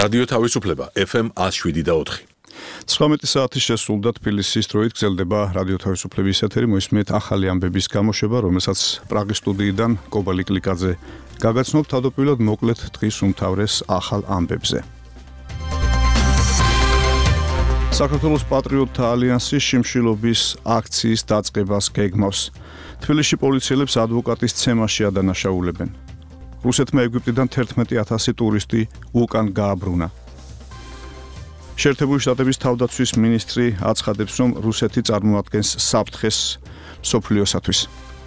რადიო თავისუფლება FM 107.4. 19 საათის შესრულდა თბილისის დროით გრძელდება რადიო თავისუფლების ეთერი. მოისმენთ ახალი ამბების გამოშვება, რომელსაც პრაღის სტუდიიდან კობა ლიკლიკაძე გაგაცნობთ. თავდაპირველად მოკლედ დღის უმთავრეს ახალ ამბებზე. საქართველოს პატრიოტთა ალიანსის შიმშილობის აქციის დაწყებას გეგმავს. თბილისში პოლიციელებს ადვოკატის ცემაში ადანაშაულებენ. რუსეთმა ეგვიპტიდან 11,000 ტურისტი უკან გააბრუნა. შეერთებული შტატების თავდაცვის მინისტრი აცხადებს, რომ რუსეთი წარმოადგენს საფრთხეს მსოფლიოსათვის.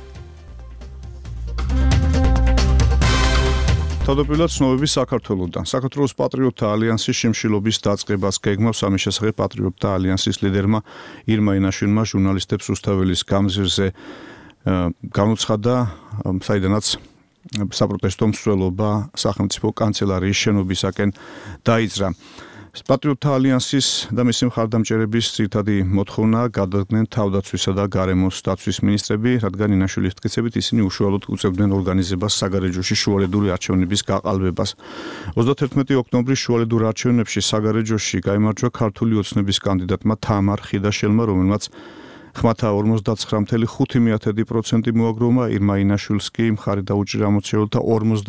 თავდაპირველად ცნობები საქართველოდან. საქართველოს პატრიოტთა ალიანსის შიმშილობის დაწყებას გეგმავს. ამის შესახებ პატრიოტთა ალიანსის ლიდერმა ირმა ინაშვილმა ჟურნალისტებს რუსთაველის გამზირზე განუცხადა, საიდანაც საპროტესტო მსვლელობა სახელმწიფო კანცელარიის შენობისაკენ დაიძრა. პატრიოტთა ალიანსის და მისი მხარდამჭერების ძირითადი მოთხოვნა გადადგნენ თავდაცვისა და გარემოს დაცვის მინისტრები, რადგან ინაშვილის მტკიცებით ისინი უშუალოდ უწევდნენ ორგანიზებას საგარეჯოში შუალედური არჩევნების გაყალბებას. 31 ოქტომბრის შუალედურ არჩევნებში საგარეჯოში გაიმარჯვა ქართული ოცნების კანდიდატმა თამარ ხიდაშელმა, რომელმაც ხმათა 49,5% მოაგროვა. ირმა ინაშვილს კი მხარი დაუჭირა ამოცნებელთა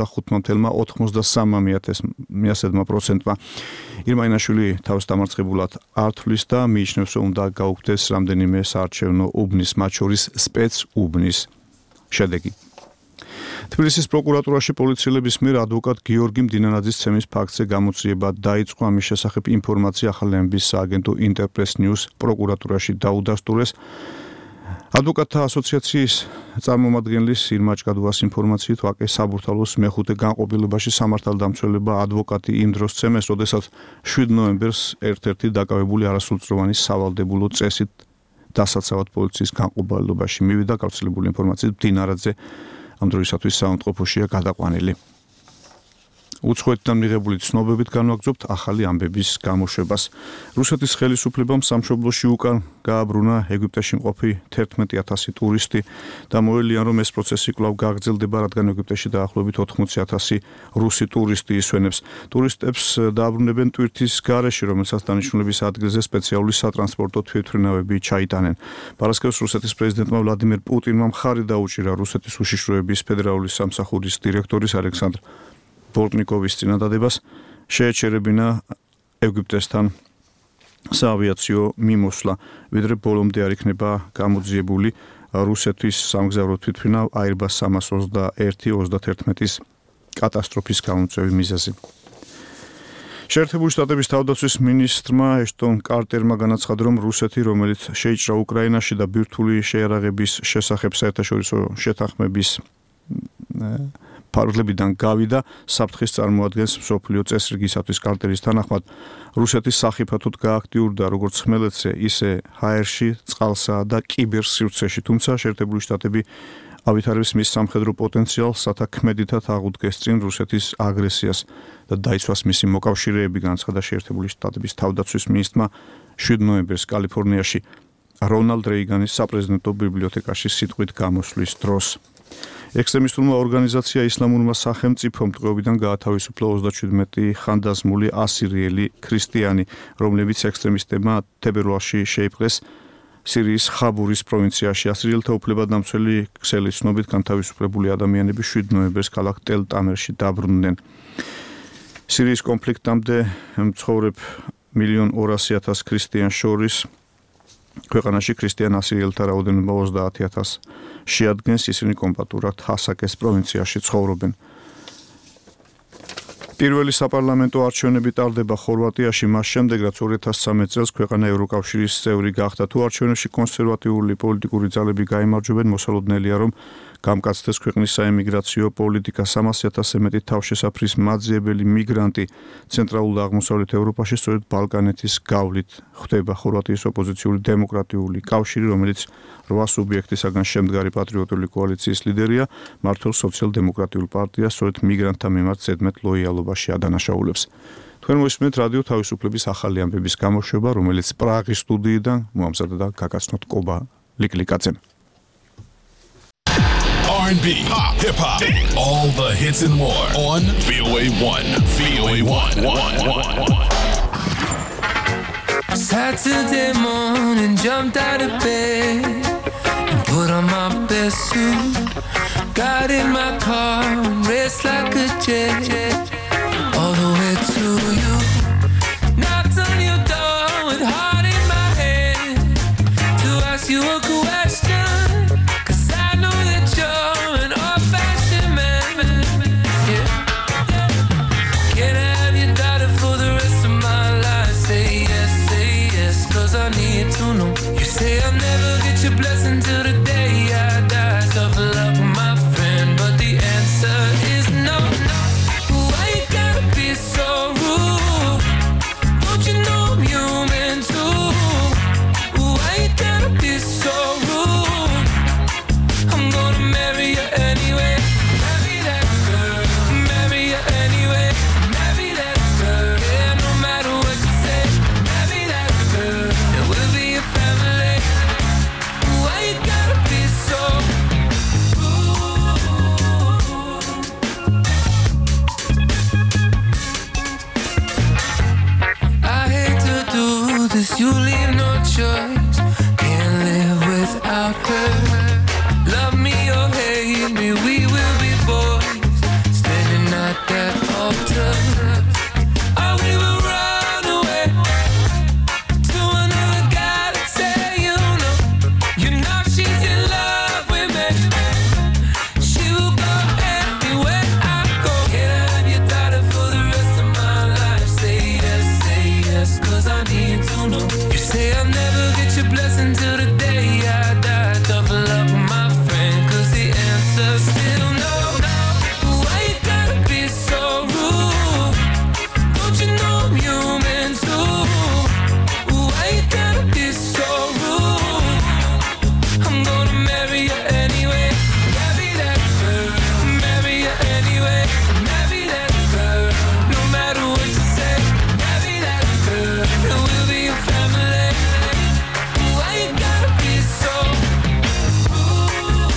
45,9%-მა. ირმა ინაშვილი თავს დამარცხებულად არ თვლის და მიიჩნევს, რომ უნდა გაუქმდეს რამდენიმე საარჩევნო უბნის, მათ შორის სპეცუბნის შედეგი. თბილისის პროკურატურაში პოლიციელების მიერ ადვოკატ გიორგი მდინანაძის ცემის ფაქტზე გამოძიება დაიწყო. ამის შესახებ ინფორმაცია ახალი ამბის სააგენტო ინტერპრეს ნიუს პროკურატურაში დაუდასტურეს. ადვოკატთა ასოციაციის წარმომადგენლის ირმა ჭკადუას ინფორმაციით, ვაკე საბურთალოს მეხუთე განყოფილებაში სამართალდამცველება ადვოკატი იმ დროს ცემეს, როდესაც 7 ნოემბერს ერთ-ერთი დაკავებული არასრულწლოვანი სავალდებულო წესით დასაცავად პოლიციის განყოფილებაში მივიდა. გავრცელებული ინფორმაციით მდინარაძე ამ დროისათვის საავადმყოფოშია გადაყვანილი. უცხოეთიდან მიღებული ცნობებით განვაგრძობთ ახალი ამბების გამოშვებას. რუსეთის ხელისუფლებამ სამშობლოში უკან გააბრუნა ეგვიპტეში მყოფი 11,000 ტურისტი და მოელიან, რომ ეს პროცესი კვლავ გაგრძელდება, რადგან ეგვიპტეში დაახლოებით 80,000 რუსი ტურისტი ისვენებს. ტურისტებს დააბრუნებენ ტვირთის გარეშე, რომელსაც დანიშნულების ადგილზე სპეციალური სატრანსპორტო თვითმფრინავები ჩაიტანენ. პარასკევს რუსეთის პრეზიდენტმა ვლადიმერ პუტინმა მხარი დაუჭირა რუსეთის უშიშროების ფედერალური სამსახურის დირექტორის ალექსანდრ ბორტნიკოვის წინადადებას შეეჩერებინა ეგვიპტესთან საავიაციო მიმოსვლა, ვიდრე ბოლომდე არ იქნება გამოძიებული რუსეთის სამგზავრო თვითმფრინავ Airbus 321-31-ის კატასტროფის გამომწვევი მიზეზი. შეერთებული შტატების თავდაცვის მინისტრმა ეშტონ კარტერმა განაცხადა, რომ რუსეთი, რომელიც შეიჭრა უკრაინაში და ბირთვული შეიარაღების შესახებ საერთაშორისო შეთანხმების ფარგლებიდან გავიდა, საფრთხეს წარმოადგენს მსოფლიო წესრიგისათვის. კარტერის თანახმად, რუსეთის სახიფათოდ გააქტიურდა როგორც ხმელეთზე, ისე ჰაერში, წყალსა და კიბერსივრცეში, თუმცა შეერთებული შტატები ავითარებს მის სამხედრო პოტენციალს, რათა ქმედითად აღუდგეს წინ რუსეთის აგრესიას და დაიცვას მისი მოკავშირეები, განაცხადა შეერთებული შტატების თავდაცვის მინისტრმა 7 ნოემბერს კალიფორნიაში რონალდ რეიგანის საპრეზიდენტო ბიბლიოთეკაში სიტყვით გამოსვლის დროს. ექსტრემისტულმა ორგანიზაცია ისლამურმა სახელმწიფომ ტყვეობიდან გაათავისუფლა 37 ხანდაზმული ასირიელი ქრისტიანი, რომლებიც ექსტრემისტებმა თებერვალში შეიპყრეს სირიის ხაბურის პროვინციაში. ასირიელთა უფლებადამცველი ქსელის ცნობით განთავისუფლებული ადამიანები 7 ნოემბერს ქალაქ ტელ-ტამერში დაბრუნდნენ. სირიის კონფლიქტამდე მცხოვრებ 1,200,000 ქრისტიანს შორის ქვეყანაში ქრისტიან ასირიელთა რაოდენობა 30,000 შეადგენს. ისინი კომპატურად ჰასაკეს პროვინციაში ცხოვრობენ. პირველი საპარლამენტო არჩევნები ტარდება ხორვატიაში, მას შემდეგ რაც 2013 წელს ქვეყანა ევროკავშირის წევრი გახდა. თუ არჩევნებში კონსერვატიული პოლიტიკური ძალები გაიმარჯვებენ, მოსალოდნელია, რომ გამკაცდეს ქვეყნის საემიგრაციო პოლიტიკა. 300,000-ზე მეტი თავშესაფრის მაძიებელი მიგრანტი ცენტრალურ და აღმოსავლეთ ევროპაში სწორედ ბალკანეთის გავლით ხვდება. ხორვატიის ოპოზიციური დემოკრატიული კავშირი, რომელიც 8 სუბიექტისაგან შემდგარი პატრიოტული კოალიციის ლიდერია, მართლ სოციალ-დემოკრატიულ პარტიას სწორედ მიგრანტთა მიმართ ზედმეტ ლოიალობაში ადანაშაულებს. თქვენ მოისმენთ რადიო თავისუფლების ახალი ამბების გამოშვება, რომელიც პრაღის სტუდიიდან მოამზადა და გაგაცნოთ კობა ლიკლიკაძემ. R&B, pop, hip hop, all the hits and more on VOA 1. VOA 1. Saturday morning, jumped out of bed and put on my best suit. Got in my car and raced like a jet all the way to you. Knocked on your door with heart in my hand to ask you a question, 'cause I know that you're an old-fashioned man. Yeah. Can I have your daughter for the rest of my life? Say yes, 'cause I need to know. You say I'll never get your blessing till the day I die. Tough luck, my friend, but the answer is no. Why you gotta be so rude? Don't you know I'm human too? Why you gotta be so rude? I'm gonna marry you anyway. Marry that girl. Marry you anyway. Marry that girl. Yeah, no matter what you say. Marry that girl. And we'll be a family. Why you gotta be so rude? I hate to do this, you leave no choice. Can't live without her. Love me or hate me, we will be boys. Standing at that altar. Or we will run away to another guy that say you know she's in love with me. She will go anywhere I go. Can I have your daughter for the rest of my life? Say yes, 'cause I need to know. You say I'll never get your blessing till the day I die. Tough luck, my friend, 'cause the answer's still no. Why you gotta be so rude? Don't you know I'm human too? Why you gotta be so rude? I'm gonna marry you anyway. Marry that girl. Marry you anyway. Marry that girl. No matter what you say. Marry that girl. And we'll be a family. Why you gotta be so rude?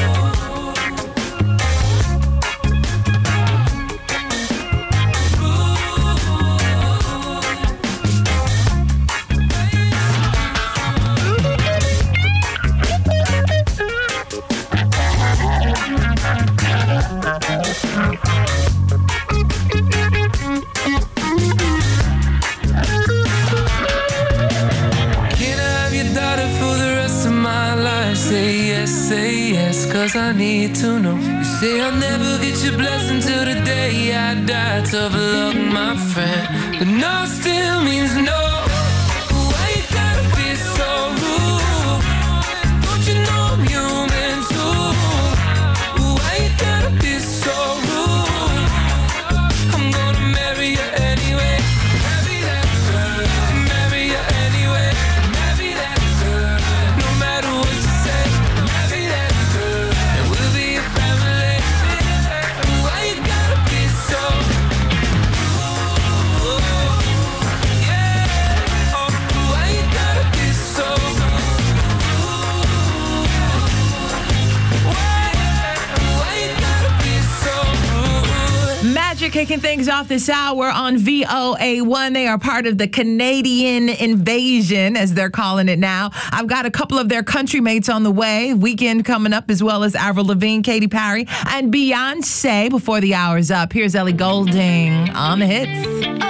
Can I have your daughter for the rest of my life? Say yes, 'cause I need to know. You say I'll never get your blessing till the day I die. Tough luck, my friend, but no still means no. Why you gotta be so rude? Don't you know I'm human too? Why you gotta be so rude? I'm gonna marry you anyway. Marry that girl. Marry you anyway. Marry that girl. No matter what you say. Marry that girl. And we'll be a family. Why you gotta be so rude? Yeah. Oh, why you gotta be so rude? Why you gotta be so rude? Magic kicking things off this hour on VOA1. They are part of the Canadian invasion, as they're calling it now. I've got a couple of their country mates on the way. Weekend coming up, as well as Avril Lavigne, Katy Perry, and Beyonce before the hour's up. Here's Ellie Goulding on the hits.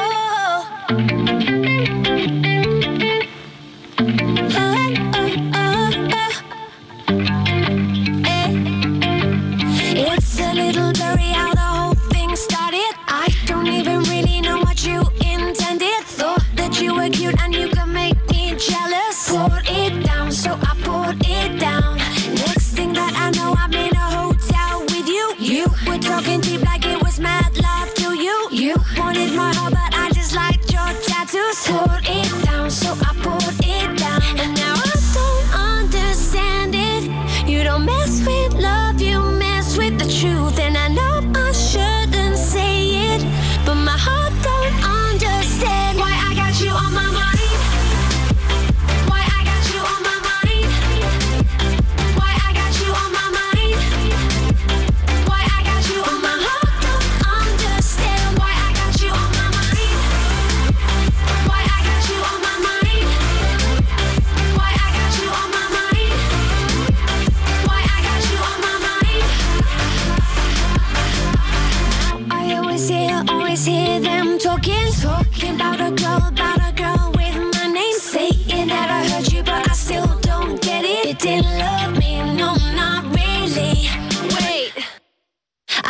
It's a little blurry how the whole thing started. I don't even really know what you intended. Thought that you were cute and you could make me jealous. Poured it down, so I poured it down. Next thing that I know, I'm in a hotel with you. You were talking deep like it was mad love to you. You wanted my heart, but I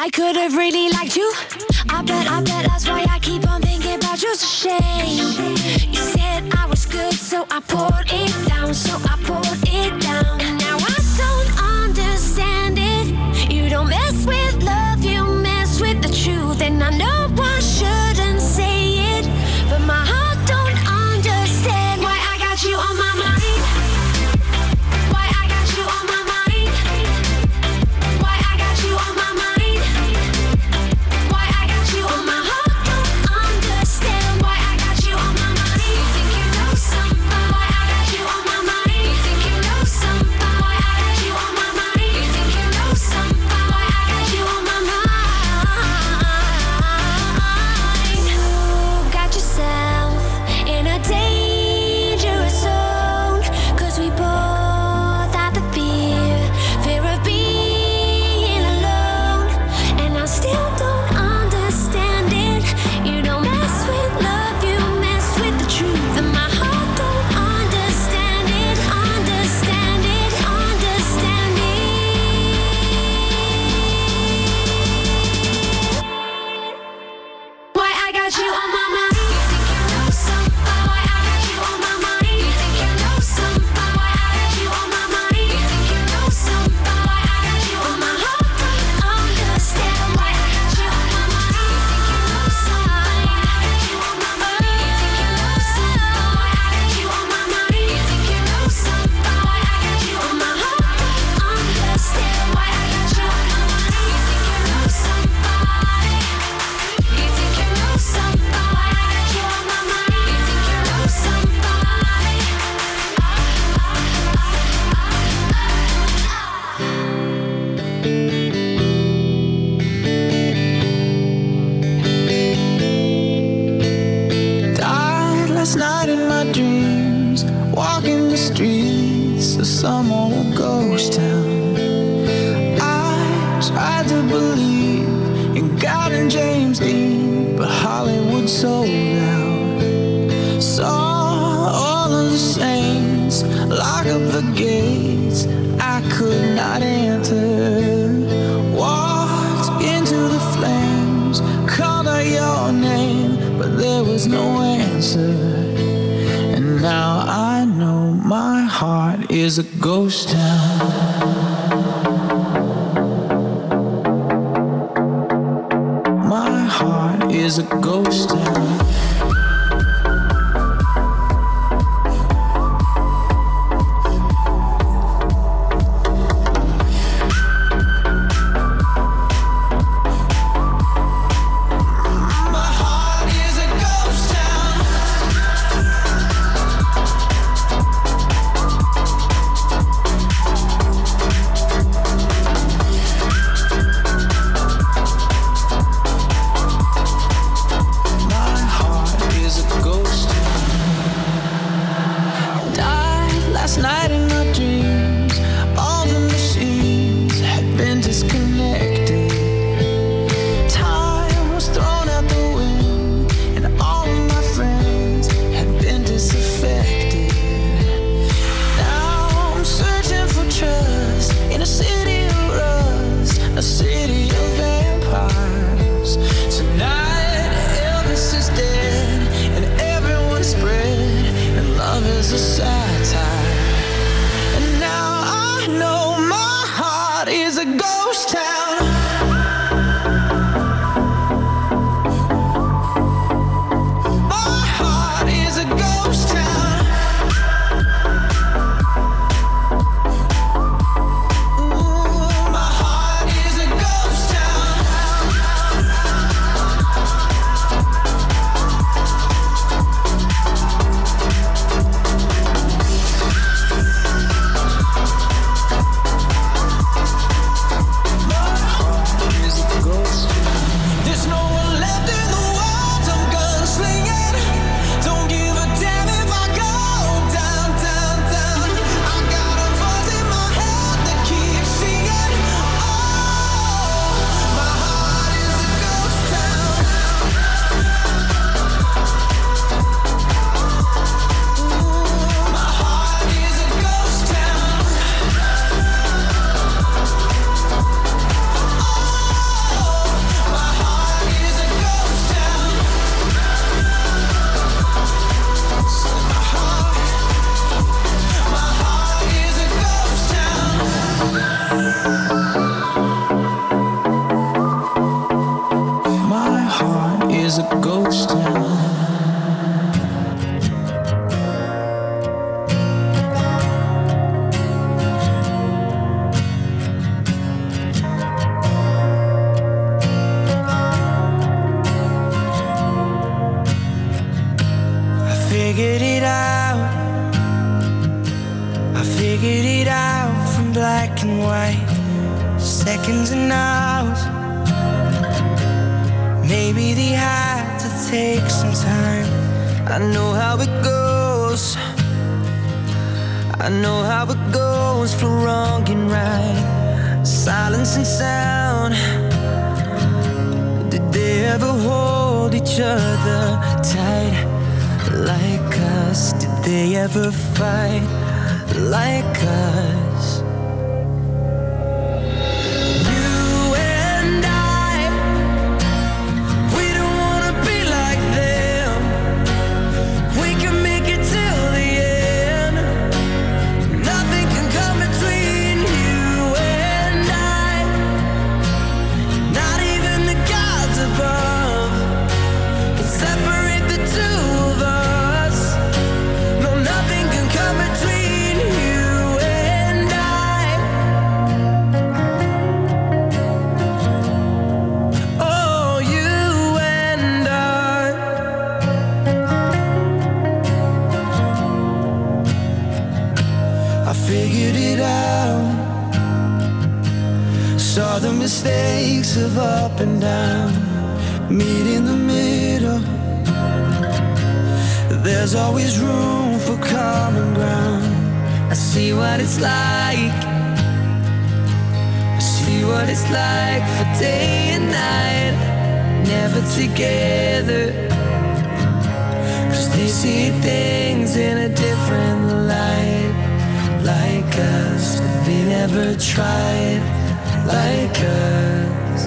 could have really liked you. I bet that's why I keep on thinking about you. It's a shame. You said I was good, so I poured it down, And now I don't understand it. You don't mess with love, you mess with the truth. And I know I shouldn't say it, but my heart don't understand why I got you on my mind. Why I got you on my mind. Why I got you on my mind. Why I got you on my heart don't understand why I got you on my mind. You think you know something? Why I got you on my mind. You think you know something? Why I got you on my mind. You think you know something? Why I got you on my mind. You got yourself in a dangerous zone, 'cause we both had the fear of being alone. And I still don't understand it. You don't mess with love, you mess with the truth. And my heart don't understand it, understand it, understand it. Why I got you on my mind. You think you know something? Why I got you on my mind. You think you know something? Why I got you on my mind. You think you know something? Why I got you on my heart don't understand why I got you on my mind. You think you know something? Why I got you on my mind. You think you know something? Why I got you on my mind. You think you know something? Why I got you on my heart don't understand why I got you on my mind. You think you know somebody. You think you know something? Why I got you on my mind. You think you know somebody. Died last night in my dreams, walking the streets of some old ghost town. I tried to believe in God and James Dean, but Hollywood sold out. Saw all of the saints lock up the gates I could not enter. Walked into the flames, called out your name, but there was no answer. And now I know my heart is a ghost town. My heart is a ghost town. My heart is a ghost town. My heart is a ghost town. Died last night in my dreams. All the machines had been disconnected. Time was thrown out the wind, and all of my friends had been disaffected. Now I'm searching for trust in a city of rust, a city of vampires. Tonight, Elvis is dead, and everyone's spread, and love is a satire. And now I know my heart is a ghost town. My heart is a ghost town. Ooh, my heart is a ghost town. My seconds and hours. Maybe they had to take some time. I know how it goes. I know how it goes for wrong and right. Silence and sound. Did they ever hold each other tight like us? Did they ever fight like us? You and I, we don't wanna be like them. We can make it till the end. Nothing can come between you and I. Not even the gods above can separate the two of us. No, nothing can come between you and I. Oh, you and I figured it out. Saw the mistakes of up and down. Meet in the middle. There's always room for common ground. I see what it's like. I see what it's like for day and night. Never together. 'Cause they see things in a different light. Like us, they never tried like us.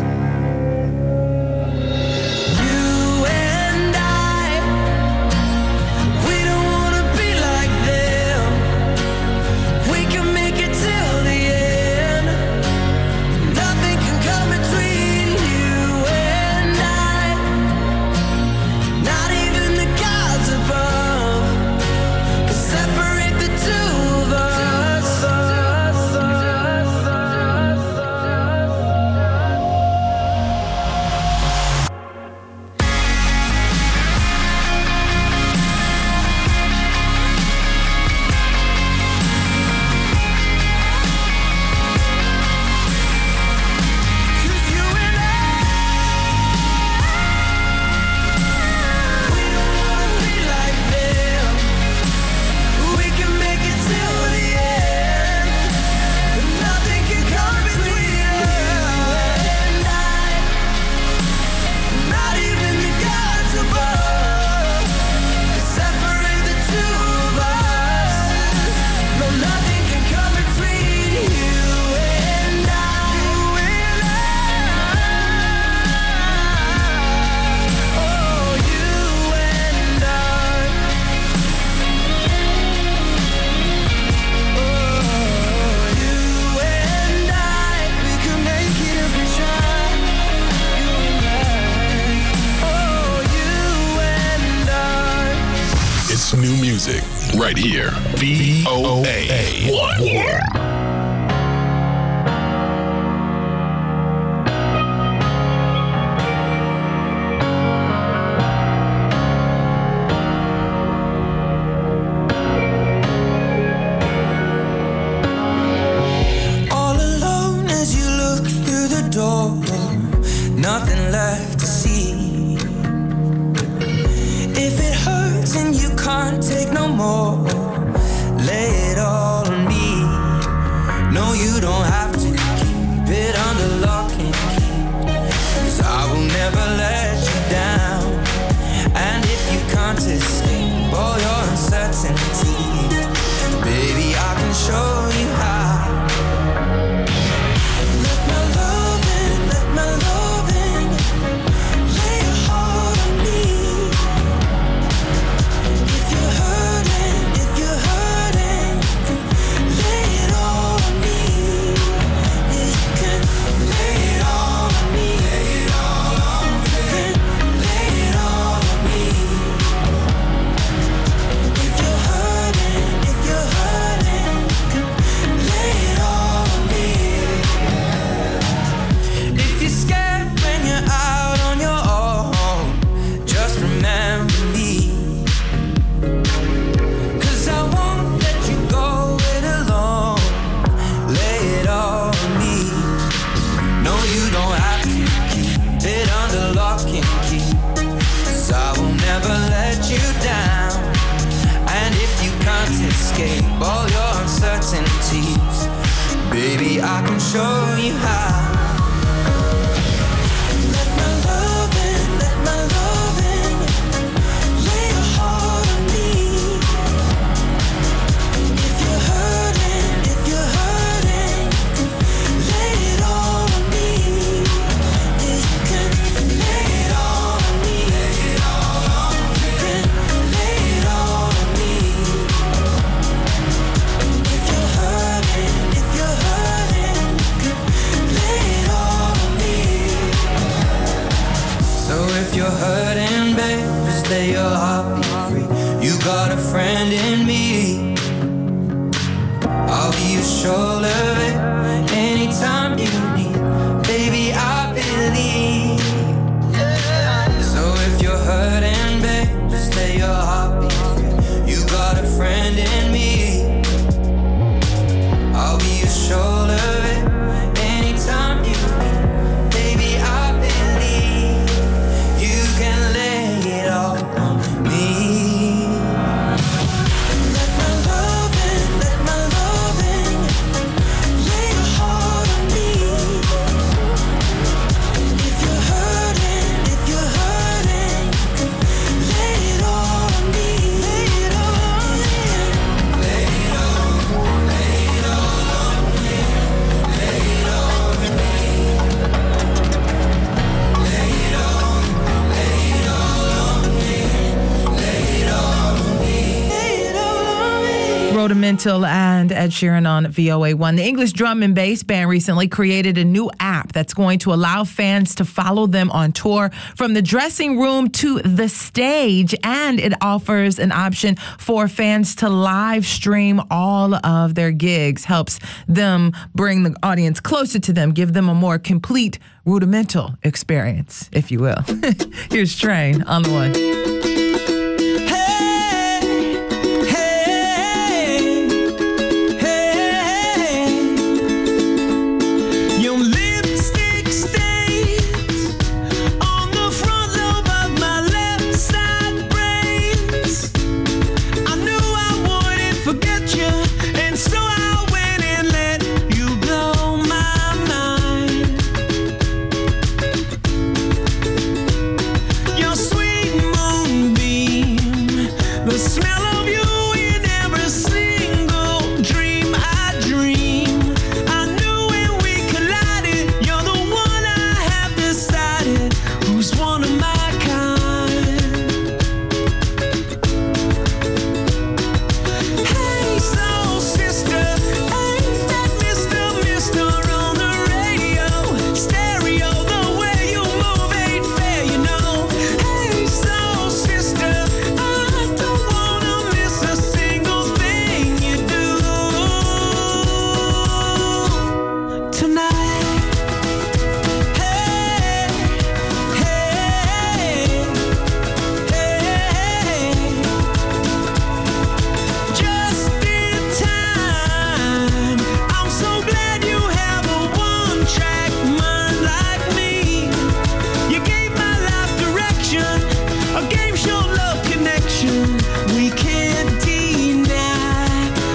You and I, we don't wanna be like them. We can make it till the end. Nothing can come between you and I. Not even the gods above can separate the two of us. It's new music right here. VOA1. All alone as you look through the door, nothing left to see. If it hurts and you can't take no more, lay it all on me. No, you don't have to keep it under lock and key, 'cause I will never let you down. And if you can't escape all your uncertainties, baby, I can show you how. Let my love in, lay your heart on me. If you're hurting, I can show you how. Let my love in, let my love in. Lay your heart on me. If you're hurting, lay it all on me. You can lay it all on me. Lay it all on me. You can lay it all on me. If you're hurting, lay it all on me. So if you're hurting, babe, just let your heart be free. You got a friend in me. I'll be your shoulder, babe, anytime you need. Baby, I believe. So if you're hurting, babe, just let your heart be free. You got a friend in me. I'll be your shoulder, babe, anytime you need. Baby, I believe you can lay it all on me. Let my love in, let my love in. Lay your heart on me. If you're hurting, lay it all on me. Lay it all on me. Lay it all, lay it all on me. Lay it all on me. Lay it all, lay it all on me. Lay it all on me. Lay it all on me. Rudimental and Ed Sheeran on VOA1. The English drum and bass band recently created a new app that's going to allow fans to follow them on tour from the dressing room to the stage, and it offers an option for fans to live stream all of their gigs. Helps them bring the audience closer to them, give them a more complete rudimental experience, if you will. Here's Train on the one. Your lipstick stains on the front lobe of my left side brains. I knew I wouldn't forget you, and so I went and let you blow my mind. Your sweet moonbeam, the smell of you in every single dream I dream. I knew when we collided, you're the one I have decided who's one of my kind. Hey, soul sister, ain't that Mr. on the radio? Stereo, the way you move ain't fair, you know. Hey, soul sister, I don't wanna miss a single thing you do tonight. Hey, hey, hey, just in time. I'm so glad you have a one-track mind like me. You gave my life direction, a game show love connection we can't deny.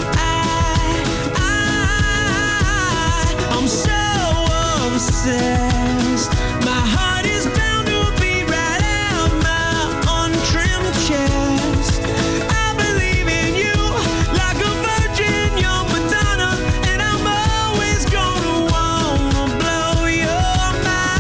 I'm so obsessed. My heart is bound to beat right out my untrimmed chest. I believe in you like a virgin, you're Madonna, and I'm always gonna wanna blow your mind.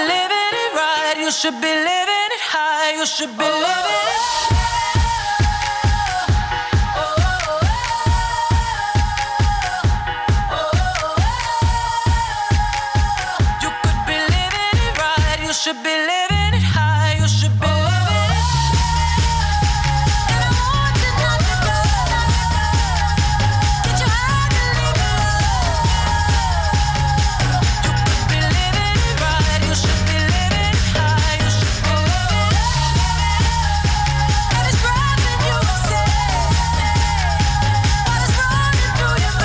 living it right. You should be living it high. You should be living it. You could be living it right. You should be living it high. You should be living it. And I want you not to go. Get your heart and leave it alone. You could be living it right. You should be living it high. You should be living it. And it's driving you insane. What is running through your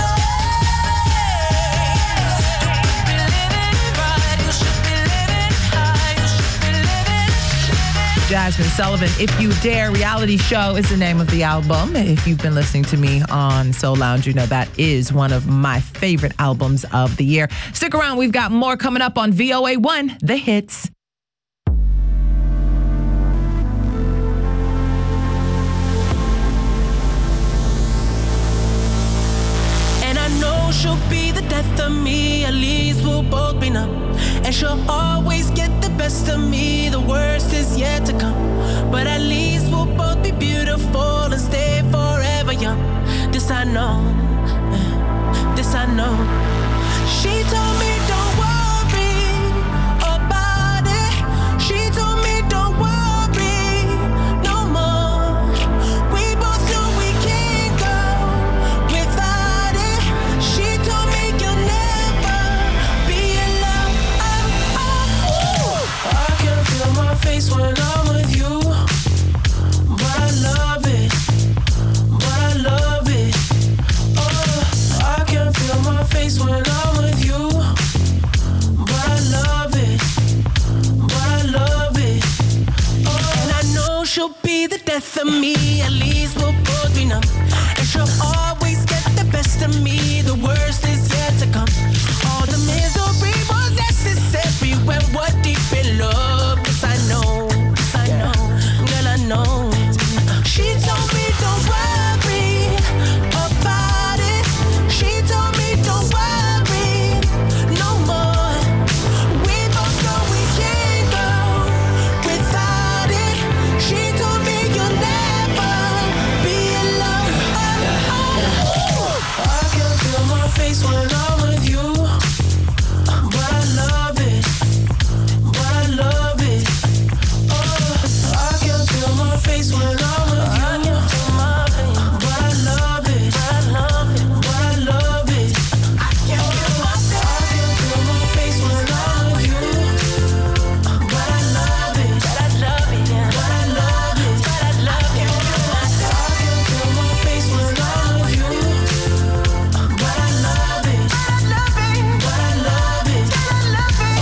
veins? You could be living it right. You should be living it high. You should be living it. Jasmine Sullivan, If You Dare reality show is the name of the album. If you've been listening to me on Soul Lounge, you know that is one of my favorite albums of the year. Stick around. We've got more coming up on VOA1, The Hits. And I know she'll be the death of me. At least we'll both be numb. And she'll always get the best of me. The worst is yet to come. But at least we'll both be beautiful and stay forever young. This I know. This I know. She told me don't worry about it. She told me don't worry no more. We both know we can't go without it. She told me you'll never be alone. I can feel my face when I'm with you, but I love it, but I love it. I can feel my face when I'm with you, but I love it, but I love it. And I know she'll be the death of me. At least we'll both be numb. And she'll always get the best of me. The worst is yet to come. All the misery was necessary when we're deep in love. 'Cause I know, girl, I know. She told me don't worry about it. She told me don't worry no more. We both know we can't go without it. She told me you'll never be alone. I can feel my face when I'm with you, but I love it, but I love it. I can feel my face when I'm with you, but I love it, but I love it, but I love it. I can feel my face when I'm with you, but I love it, but I love it, but I love it, but I love it. I can feel my face when I'm with you, but I love it, but I love it, but I love it, but I love it.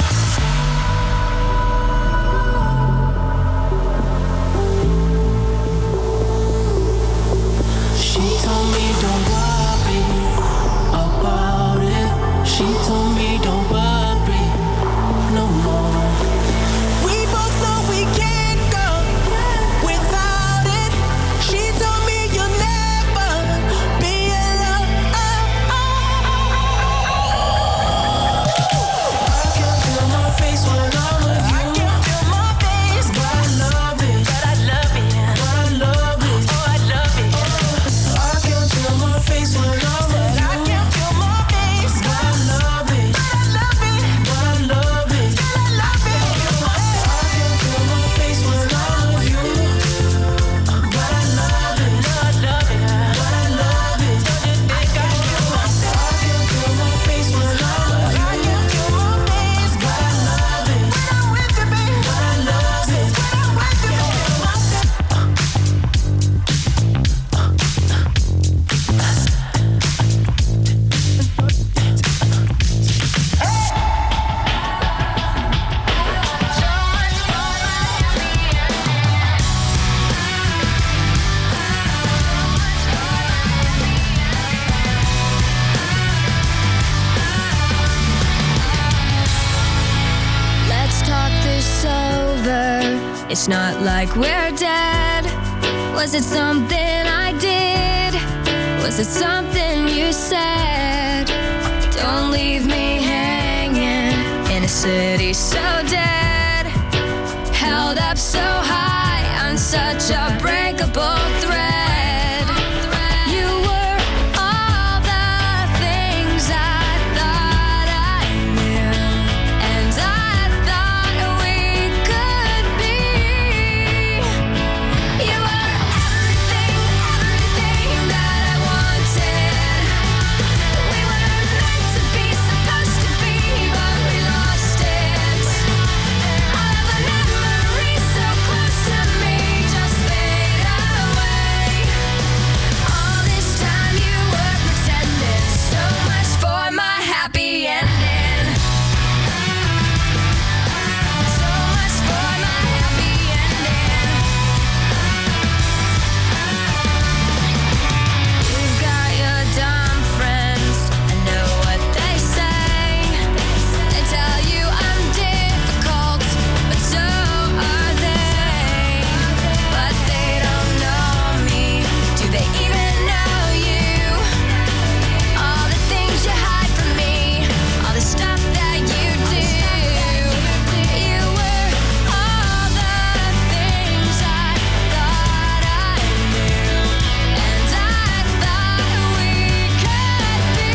She told me don't worry about it. She told me don't worry no more. We both know we can't go without it. She told me you'll never be alone. I can feel my face when I'm with you. I can feel my face, but I love it, but I love it, but I love it. Oh, I love it. I can feel my face when I'm with you. I can feel my face, but I love it, but I love it, but I love it, but I love it. I can feel my face when I'm with you, but I love it, but I love it, but I love it. Don't you think I can feel my face when I'm with you? I can feel my face, but I love it when I'm with you, baby. But I love it when I'm with you. Let's talk this over. It's not like we're dead. Was it something I did? Was it something you said? Don't leave me hanging in a city so dead, held up so high on such a breakable thread. You were all the things I thought I knew, and I thought we could be. You were everything, everything that I wanted. We were meant to be, supposed to be, but we lost it. All of the memories so close to me just fade away. All this time you were pretending, so much for my happy ending. So much for my happy ending. You've got your dumb friends, I know what they say. They tell you I'm difficult, but so are they. But they don't know me. Do they even know you? All the things you hide from me, all the stuff that you do. You were all the things I thought I knew, and I thought we could be.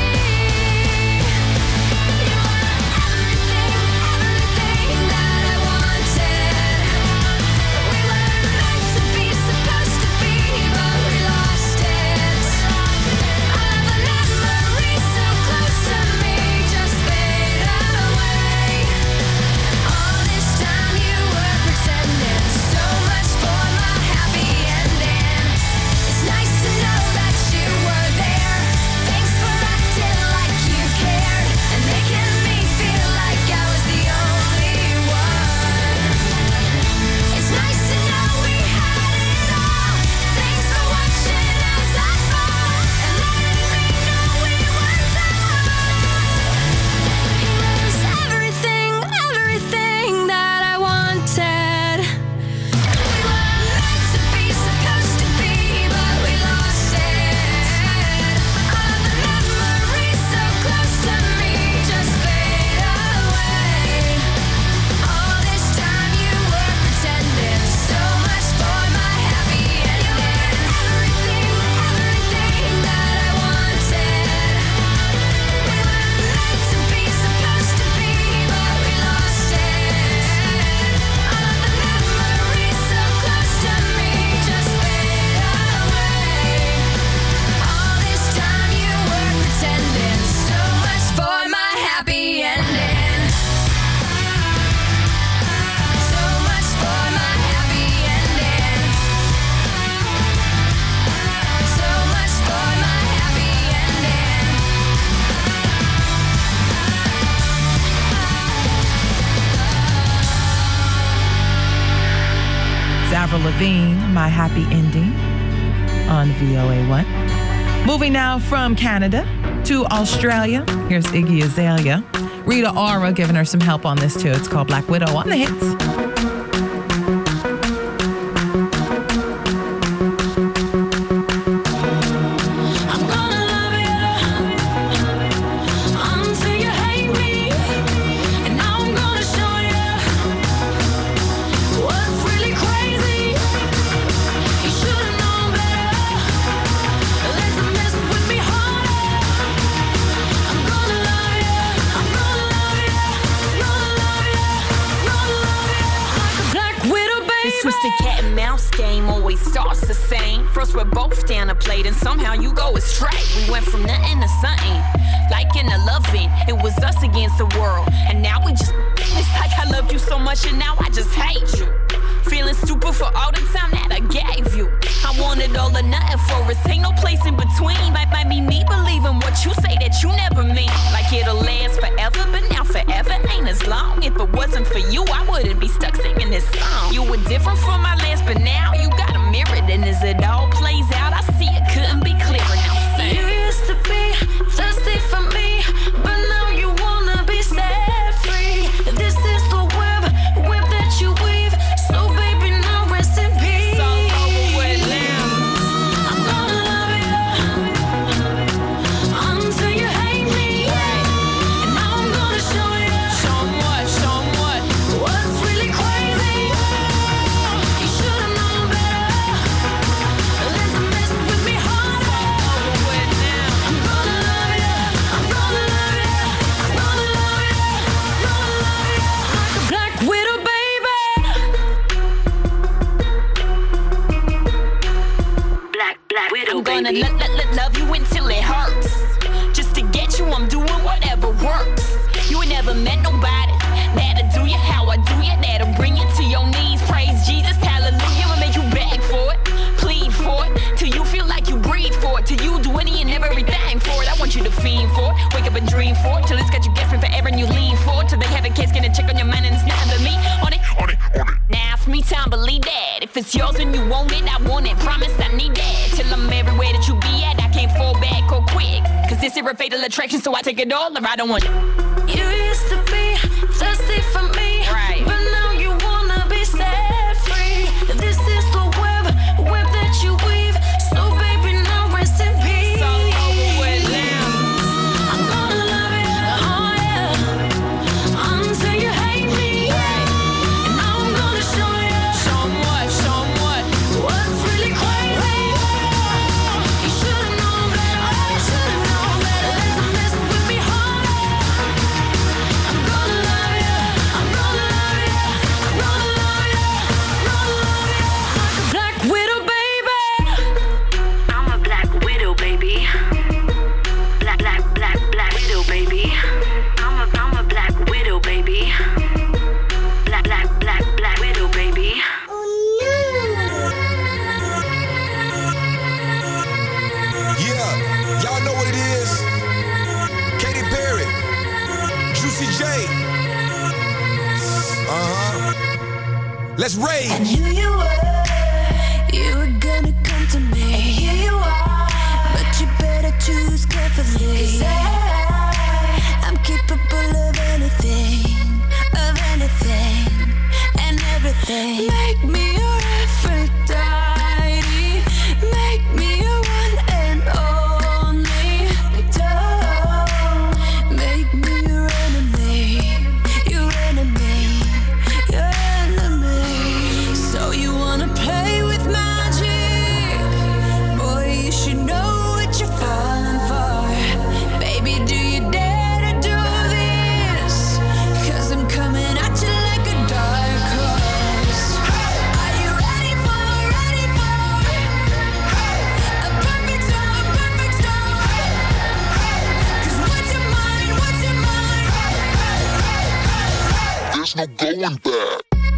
You were everything, everything that I wanted. We were meant to be, supposed to be, but we lost it. All of the memories so close to me just fade away. All this time you were pretending, so much for my happy ending. It's nice to know that you were there. Thanks for acting like you cared and making me feel like I was the only one. It's nice to know we had it all. Thanks for watching as I fall and letting me know we weren't done. It was everything, everything that I wanted. We were meant to be, supposed to be, but we lost it. All of the memories so close to me just fade away. All this time you were pretending, so much for my happy ending. Everything, everything that I wanted. We were meant to be, supposed to be, but we lost it. All of the memories so close to me just fade away. All this time you were pretending, so much for my happy ending. So much for my happy ending. So much for my happy ending. Avril Lavigne, My Happy Ending on VOA1. Moving now from Canada to Australia. Here's Iggy Azalea. Rita Ora giving her some help on this too. It's called Black Widow on the hits. I'm gonna love you until you hate me, and now I'm gonna show you what's really crazy. You should've known better. Let's mess with me harder. I'm gonna love you. I'm gonna love you. Gonna love you. Gonna love you like a black widow, baby. This twisted cat and mouse game always starts the same. First we're both down a plate and somehow you go astray. We went from nothing to something, like in a loving. It was us against the world, and now we just. It's like I loved you so much and now I just hate you. Feeling stupid for all the time that I gave you. I wanted all or nothing for us, ain't no place in between. Might be me believing what you say that you never mean. Like it'll last forever, but now forever ain't as long. If it wasn't for you, I wouldn't be stuck singing this song. You were different from my last, but now you got a mirror. And as it all plays out, I see it couldn't be clearer. Now sing. You used to be thirsty for me, but now you wanna be set free. This is the web that you weave. So baby, now rest in peace. It's all over with now. I'm gonna love you until you hate me, and now I'm gonna show you wanna love you until it hurts. Just to get you, I'm doing whatever works. You ain't never met nobody that'll do you how I do you, that'll bring you to your knees. Praise Jesus, hallelujah. I'll make you beg for it, plead for it, till you feel like you breathe for it, till you do any and everything for it. I want you to fiend for it, wake up and dream for it, till it's got you guessing forever and you lean for it, till they have a case, get a check on your mind and it's nothing but me on it. Now it's me time, believe that. If it's yours and you want it, I want it. Promise I need that. Till I'm everywhere that you be at, I can't fall back or quick. Cause this is a fatal attraction, so I take it all or I don't want it. You used to be thirsty for me, right? But now you wanna be set free. This is the web that you weave. So baby, now rest in peace. It's all over with now. I'm gonna love it, oh yeah, until you hate me, yeah. And I'm gonna show you, Show 'em what, what's really crazy. You should've known better, you should've known better than to mess with me harder. I'm gonna love you, I'm gonna love you, I'm gonna love you, I'm gonna love you like a black widow, baby. I'm a black widow, baby. Black widow, baby. I'm a black widow, baby. Black widow, baby. Yeah, y'all know what it is. Katy Perry, Juicy J. Let's rage. I knew you were gonna come to me. And here you are, but you better choose carefully. 'Cause I'm capable of anything, and everything. Make me your Aphrodite, make me your one and only. Don't make me your enemy, your enemy, your enemy. So you wanna play with magic? Boy, you should know what you're falling for. Baby, do you dare to do this? 'Cause I'm coming at you like a dark horse. Are you ready for a perfect storm, perfect storm? 'Cause what's your mind, what's your mind? There's no going back.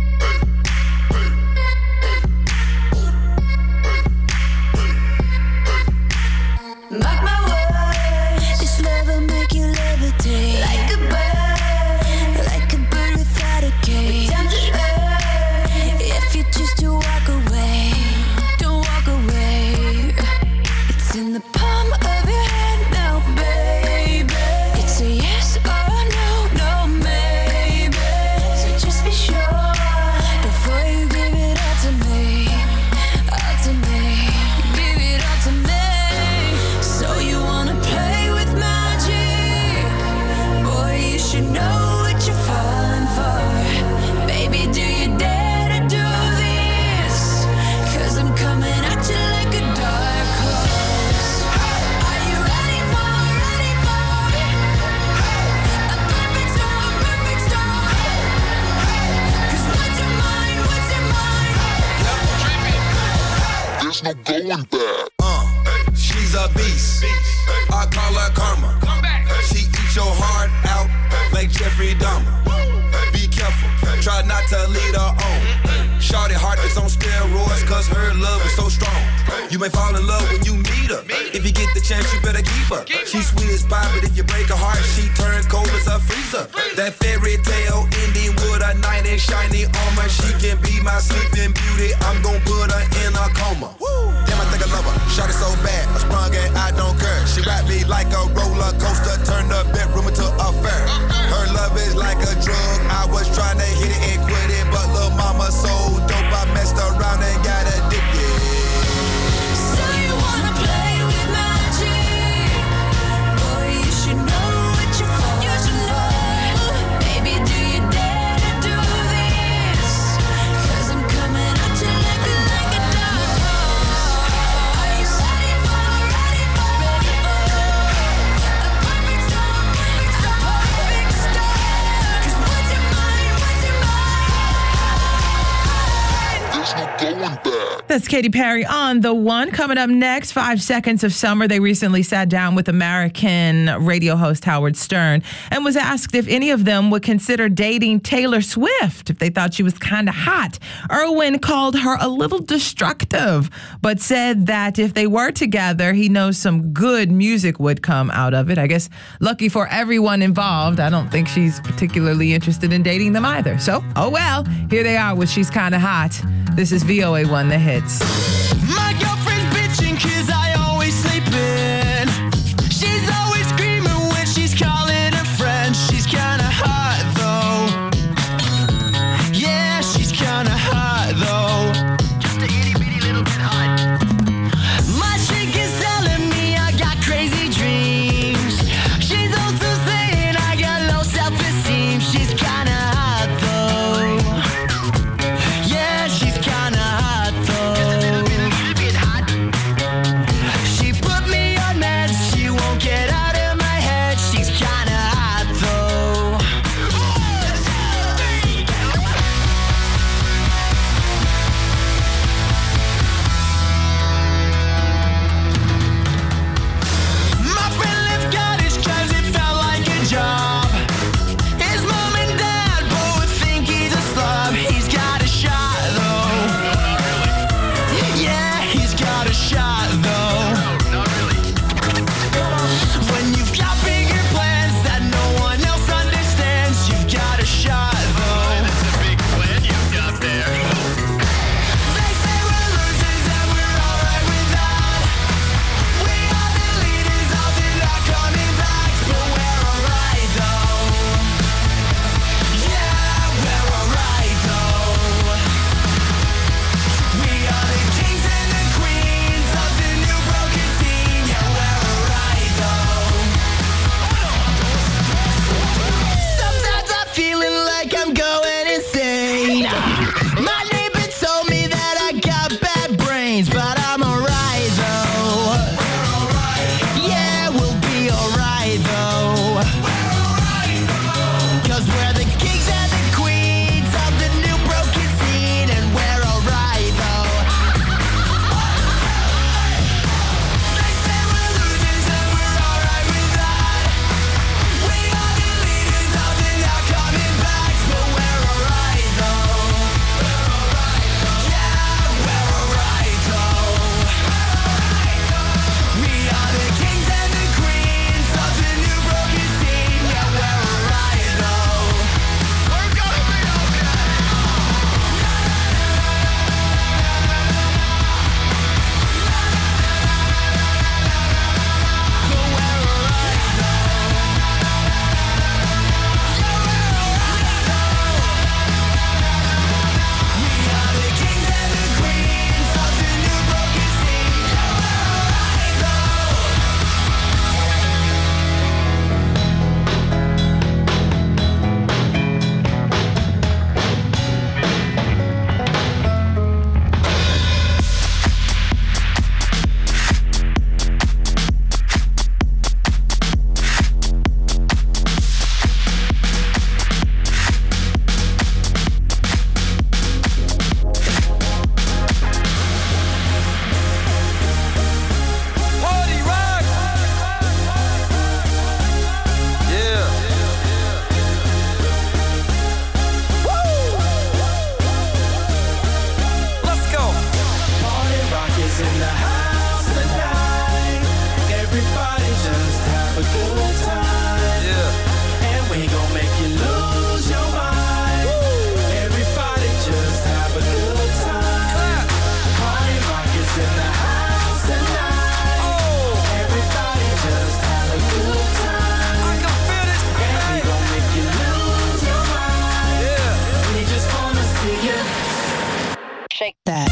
Mark my words, this love will make you levitate like a bird without a cage. Down to earth, if you choose to walk away, don't walk away. It's in the palm of your hand now, baby. It's a yes or a no, maybe. So just be sure before you give it all to me, give it all to me. So you wanna play with magic? Boy, you should know what you're falling for. Baby, do you dare to do this? 'Cause I'm coming at you like a dark horse. Are you ready for a perfect storm, perfect storm? 'Cause what's your mind, what's your mind? There's no going back. She's a beast. I call her karma. She eats your heart out like Jeffrey Dahmer. Be careful, try not to lead her on. Shawty heart is on steroids 'cause her love is so strong. You may fall in love when you meet her. If you get the chance, you better keep her. She's sweet as pie, but if you break her heart, she turns cold as a freezer. That fairy tale ending with a knight in shiny armor. She can be my sleeping beauty. I'm gon' put her in a coma. Damn, I think I love her. Shot it so bad, I sprung and I don't care. She wrapped me like a roller coaster, turned the bedroom into a fair. Her love is like a drug. I was trying to hit it and quit it, but lil' mama so dope, I messed around and got addicted. So you wanna play with magic? Boy, you should know what you're falling for. Baby, do you dare to do this? 'Cause I'm coming at you like a dark horse. Are you ready for a perfect storm, perfect storm? That's Katy Perry on The One. Coming up next, 5 Seconds of Summer. They recently sat down with American radio host Howard Stern and was asked if any of them would consider dating Taylor Swift if they thought she was kind of hot. Irwin called her a little destructive, but said that if they were together, he knows some good music would come out of it. I guess lucky for everyone involved. I don't think she's particularly interested in dating them either. So, oh well, here they are with She's Kinda Hot. This is VOA1 The Hits. My girlfriend's bitching 'cause I always sleep in. She's always screaming when she's calling her friends. She's kinda hot though. Yeah, she's kinda hot though. Just a itty bitty little bit hot. My chick is telling me I got crazy dreams. She's also saying I got low self-esteem. She's kinda hot though. Yeah, she's kinda hot though. Just a little bit hot. She put me on meds. She won't get out of my head. She's kinda hot though. My friend left college 'cause it felt like a job. His mom and dad both think he's a slob. He's got a shot though. Yeah, he's got a shot though. When you've got bigger plans that no one else understands, you've got a shot though. That's a big plan you've got there. They say we're losers and we're alright with that. We are the leaders of the not coming back, but we're alright though. Yeah, we're alright though. We are the kings and the queens of the new broken scene. Yeah, we're alright though. Sometimes I'm feeling like I'm going insane. My neighbor told me that I got bad brains, but I'm alright though. Yeah, we'll be alright though. 'Cause we're the kings and the queens of the new broken scene, and we're alright though. They say we're losers and we're alright with that. We are the leaders of the not coming back, but we're alright though. Yeah, we're alright though. We are the kings and the queens of the new broken scene. Yeah, we're alright though. We're gonna be okay. But we're alright though. We are the kings and the queens of the new broken scene. Yeah, we're alright though. Party rock. Yeah. Woo. Let's go. Party rock is in the house tonight. Everybody just have a good time. Yeah. And we gon' make you lose your mind. Everybody just have a good time. Party rock is in the house tonight. Everybody just have a good time. I can feel it. And we gon' make you lose your mind. Yeah. We just wanna see you shake that.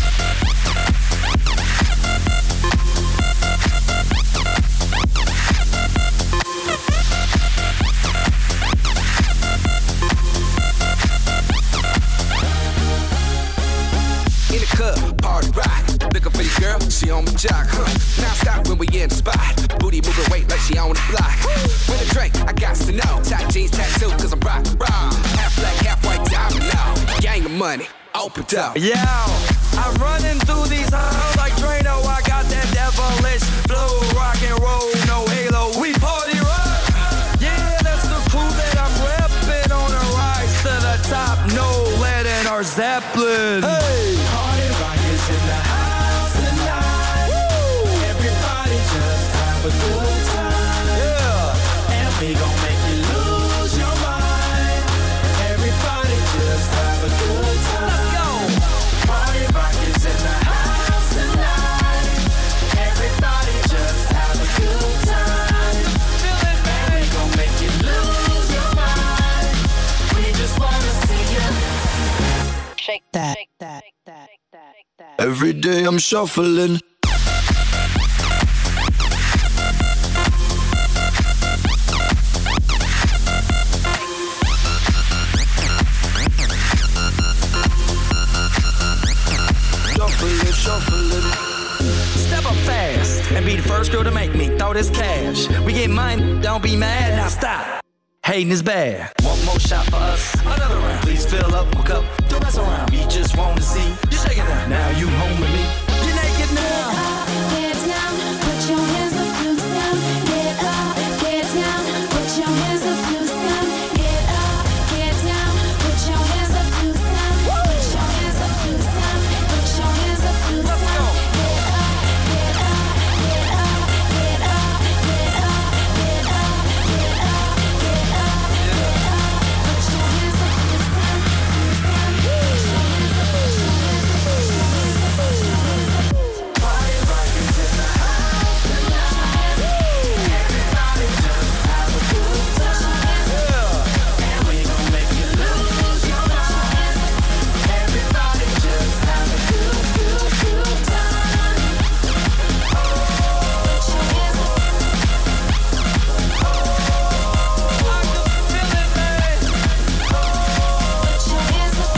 In the club, party rock. Looking for your girl, she on my jock, huh? Now stop when we in the spot. Booty moving weight like she on the block. With a drink, I got to know. Tight jeans, tattoo, 'cause I'm rock, raw. Half black, half white, diamond now. Gang of money, open up. Yo, I'm running through these halls like Drano. I got that devilish flow, rock and roll, no halo. We party rock. Yeah, that's the crew that I'm repping on a rise to the top. No lead in our Zeppelin. Hey, party rock is in the house tonight. Woo! Everybody just have a good time. Yeah, and we gon' make you lose your mind. Everybody just have a good time. Let's go. Party rock is in the house tonight. Everybody just have a good time. Feel it, man. And we gon' make you lose your mind. We just wanna see you shake that. Every day I'm shuffling. Shuffling. Step up fast and be the first girl to make me throw this cash. We get mine, don't be mad, now stop. Hating is bad. One more shot for us, another round. Please fill up, hook up, don't mess around. We just wanna see you shaking now. Now you home with me. You're naked now. Get down, put your hands up to the sound. Get up, get down, put your hands up to the sound. Get up, get down, put your hands up to the sound. Put your hands up to the sound. Put your hands up to the sound. Get up, get up, get up, get up, get up, get up, get up, get up, get up. Put your hands up to the sound, to the sound. Put your hands up, put your hands up, put your hands up, put your hands up. Party rock is in the house tonight. Everybody just have a good time. Yeah, and we gon' make you lose your mind. Everybody just have a good time. Put your hands up. I can feel it, man. Put your hands up.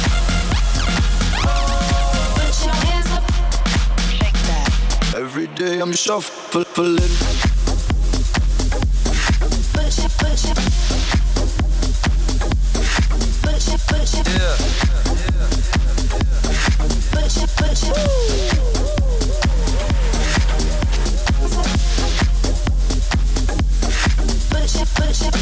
Put your hands up. Shake that. Every day I'm shuffling. Put your, put your. Put your, put your. Yeah. Put your, put your. Put your, put your.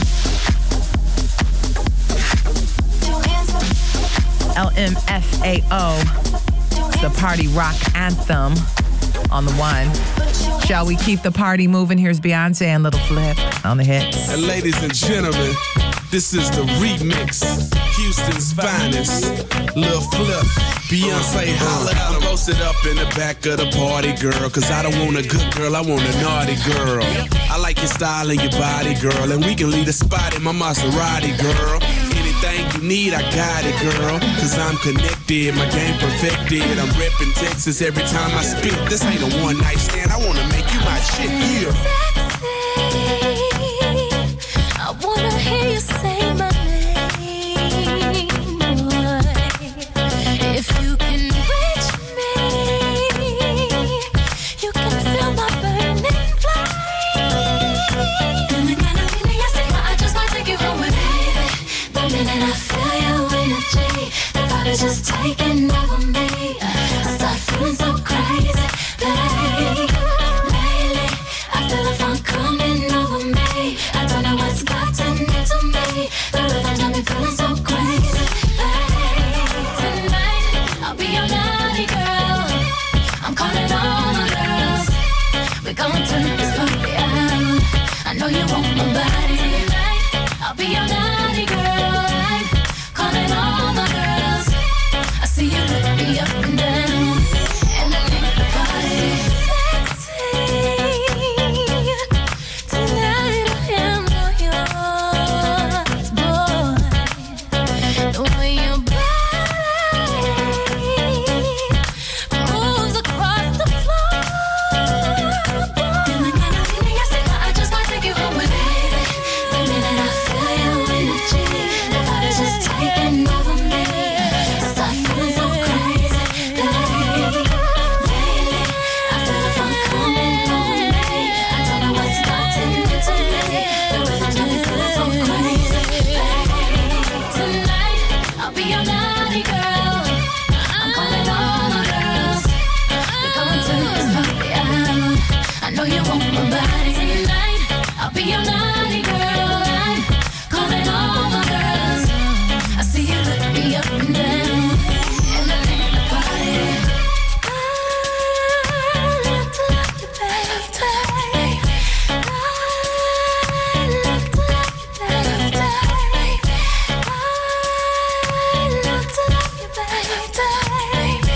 Put your hands up. LMFAO, the party rock anthem on the one. Shall we keep the party moving? Here's Beyonce and Little Flip on the hits. And ladies and gentlemen, this is the remix. Houston's finest. Lil Flip, Beyonce holla. I'm posted up in the back of the party, girl. Cause I don't want a good girl, I want a naughty girl. I like your style and your body, girl. And we can leave the spot in my Maserati, girl. Anything you need, I got it, girl. Cause I'm connected, my game perfected. I'm reppin' Texas every time I spit. This ain't a one night stand, I wanna make you my shit, yeah. I wanna hear you say my name, boy. If you can reach me, you can feel my burning flame. And the kind of feeling I say, I just might take you home with me. The minute I feel your energy, the vibe is just taking over me. I start feeling so crazy, babe. Lately, I feel the funk coming over me. I don't know what's gotten into me. The rhythm got me feeling so crazy, babe. Tonight, I'll be your naughty girl. I'm calling all the girls. We're gonna turn this party out. I know you want my body. Tonight, I'll be your naughty girl. I'm calling all the girls. I see you look me up and down, and I think the party sexy. Tonight I am all yours, boy. The way your body moves across the floor, boy. And the kind of feeling I say, I just might take you home with me. The minute I feel your energy, the vibe is just taking over me. I start feeling so crazy, babe. Lately, I feel the funk coming over me. I don't know what's gotten into me. The rhythm got me feeling so crazy, babe. Tonight, I'll be your naughty girl. I'm calling all the girls. be your naughty girl. I'm calling all my girls. I see you look me up and down, and I think about it. I love to love you, baby. I love to love you, baby. I love to love you, baby.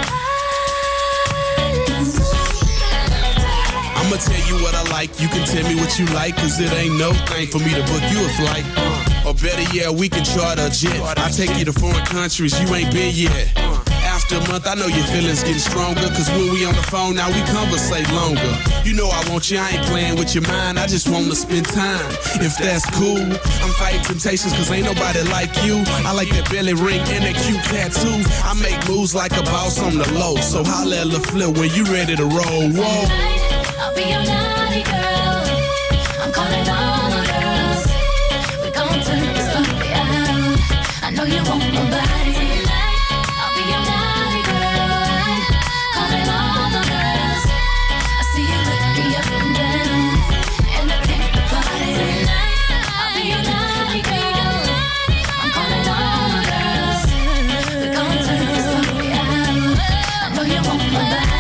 I'ma tell you what I like, you can tell me what you like, cause it ain't no thing for me to book you a flight. Or better yet, we can charter a jet. I take you to foreign countries you ain't been yet. After a month, I know your feelings getting stronger, cause when we on the phone now, we conversate longer. You know I want you, I ain't playing with your mind, I just wanna spend time. If that's cool, I'm fighting temptations, cause ain't nobody like you. I like that belly ring and that cute tattoo. I make moves like a boss on the low, so holla at LaFleur when you ready to roll. Whoa. I'll be your naughty girl. I'm calling all my girls. We're gon' turn this party out. I know you want my body tonight. I'll be your naughty girl. I'm calling all my girls. I see you look me up and down, and I think the party tonight. I'll be your naughty girl. I'm calling all my girls. We're gon' turn this party out. I know you want my body.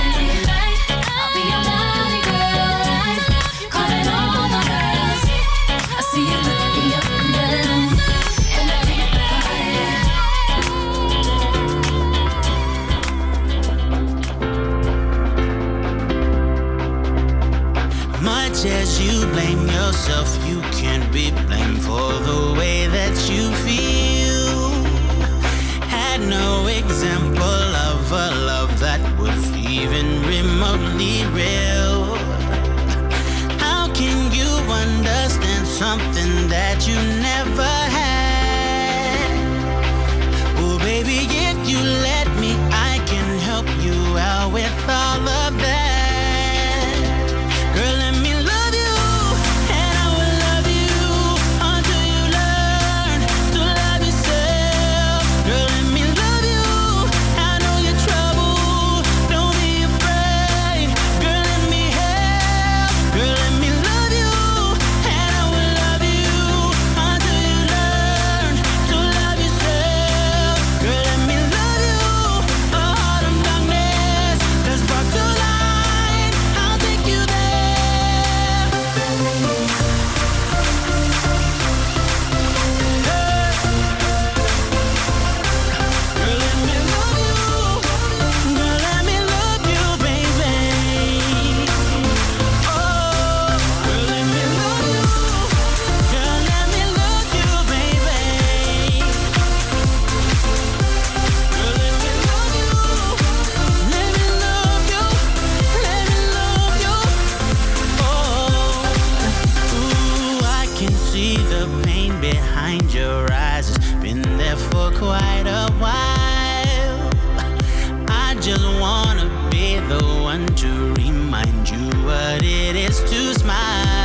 As you blame yourself, you can't be blamed for the way that you feel. Had no example of a love that was even remotely real. How can you understand something that you never had? Oh baby, if you let me, I can help you out with all of that. Girl, let me love you, and I will love you until you learn to love yourself. Girl, let me love you, I know your trouble, don't be afraid. Girl, let me help. Girl, let me love you, and I will love you until you learn to love yourself. Girl, let me love you, a heart of darkness that's brought to light. I'll take you there. Behind your eyes, it's been there for quite a while. I just wanna be the one to remind you what it is to smile.